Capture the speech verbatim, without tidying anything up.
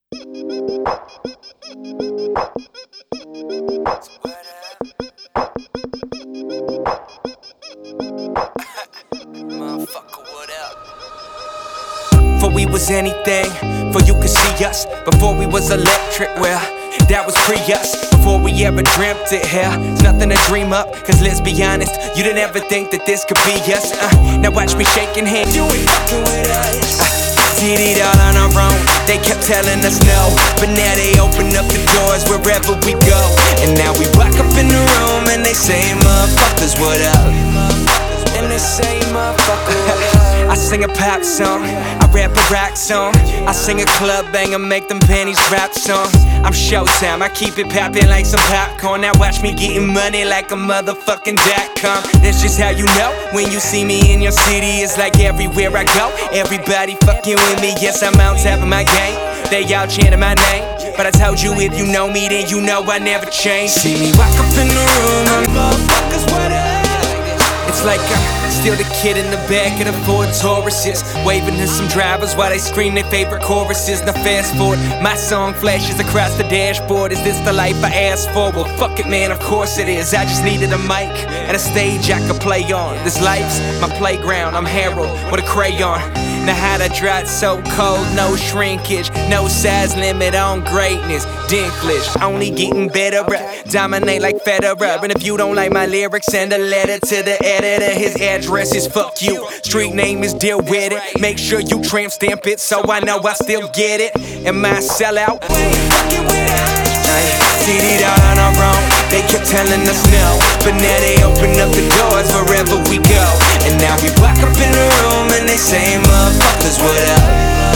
Before we was anything, before you could see us, before we was electric, well, that was pre-us. Before we ever dreamt it, hell, it's nothing to dream up. Cause let's be honest, you didn't ever think that this could be us. uh, Now watch me shaking hands, you ain't fucking with us. uh, Did it all on our own, they kept telling us no, but now they open up the doors wherever we go. And now we walk up in the room and they say, motherfuckers, what up? And they say, motherfucker, what up? I sing a pop song, I rap a rock song, I sing a club banger, make them panties drop song. I'm Showtime, I keep it poppin' like some popcorn. Now watch me getting money like a motherfucking dot-com. That's just how you know, when you see me in your city, it's like everywhere I go, everybody fucking with me. Yes, I'm on top of my game, they all chanting my name, but I told you if you know me, then you know I never change. See me walk up in the room, I'm motherfuckers, what up? It's like I'm still the kid in the back of the Ford Tauruses, waving to some drivers while they scream their favorite choruses. Now fast forward, my song flashes across the dashboard. Is this the life I asked for? Well, fuck it, man, of course it is. I just needed a mic and a stage I could play on. This life's my playground, I'm Harold with a crayon. Now how to dry it so cold, no shrinkage, no size limit on greatness. Dinklage, only getting better, bruh. Dominate like Federer. And if you don't like my lyrics, send a letter to the editor. His address is fuck you, street name is deal with it. Make sure you tramp stamp it so I know I still get it. Am I a sellout? Did it all on our own, they kept telling us no, but now they open up the doors wherever we go. And now we walk up in the room and they say, motherfuckers, what up?